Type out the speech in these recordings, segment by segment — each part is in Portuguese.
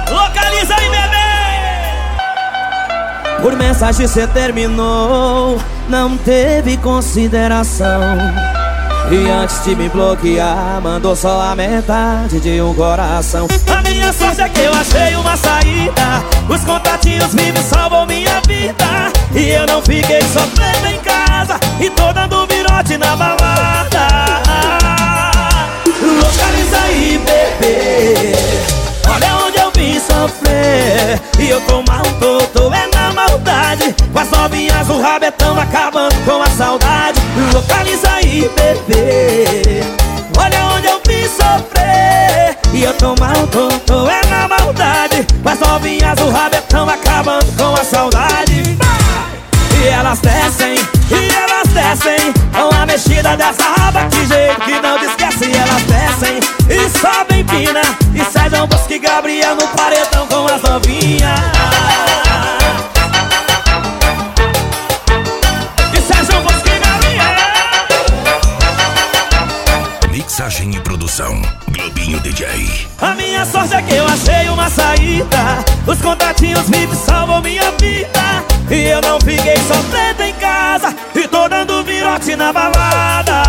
Localiza aí, bebê! Por mensagem cê terminou, não teve consideração. E antes de me bloquear, mandou só a metade de um coração. A minha sorte é que eu achei uma saída. Os contatinhos vivos salvam minha vida. E eu não fiquei sofrendo em casa e tô dando virote na balada. Localiza aí, bebê, olha onde eu vim sofrer. E eu tô mal, tô é na maldade. Com as novinhas o rabetão acabando com a saudade. Localiza aí, bebê, olha onde eu vim sofrer. E eu tô mal, tô é na maldade. Com as novinhas o rabetão acabando com a saudade. E elas descem, com a mexida dessa raba, que jeito que não te esquece. Elas descem e sobem empina, e Sérgio Bosco e Gabriel no paredão com as novinhas. E Sérgio Bosco e Gabriel. Mixagem e produção, Globinho DJ. A minha sorte é que eu achei uma saída. Os contatinhos vivos salvam minha vida. E eu não fiquei sofrendo em casa e tô dando virote na balada.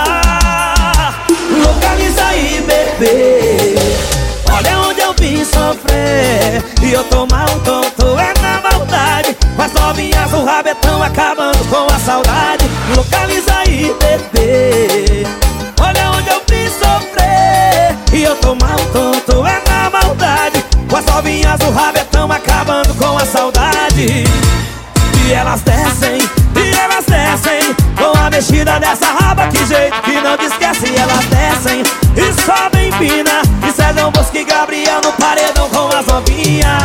Localiza aí, bebê, olha onde eu vim sofrer. E eu tô mal, tô é na maldade. Com as novinhas o rabetão acabando com a saudade. Localiza aí, bebê, olha onde eu vim sofrer. E eu tô mal, tô é na maldade. Com as novinhas o rabetão acabando com a saudade. E elas descem, com a mexida dessa raba, que jeito que não te esquece. Elas descem e sobem empina, e Sérgio Bosco e Gabriel no paredão com as novinhas.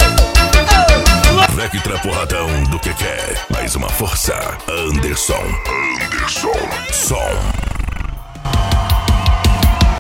Vectra porradão do que quer. Mais uma força, Anderson.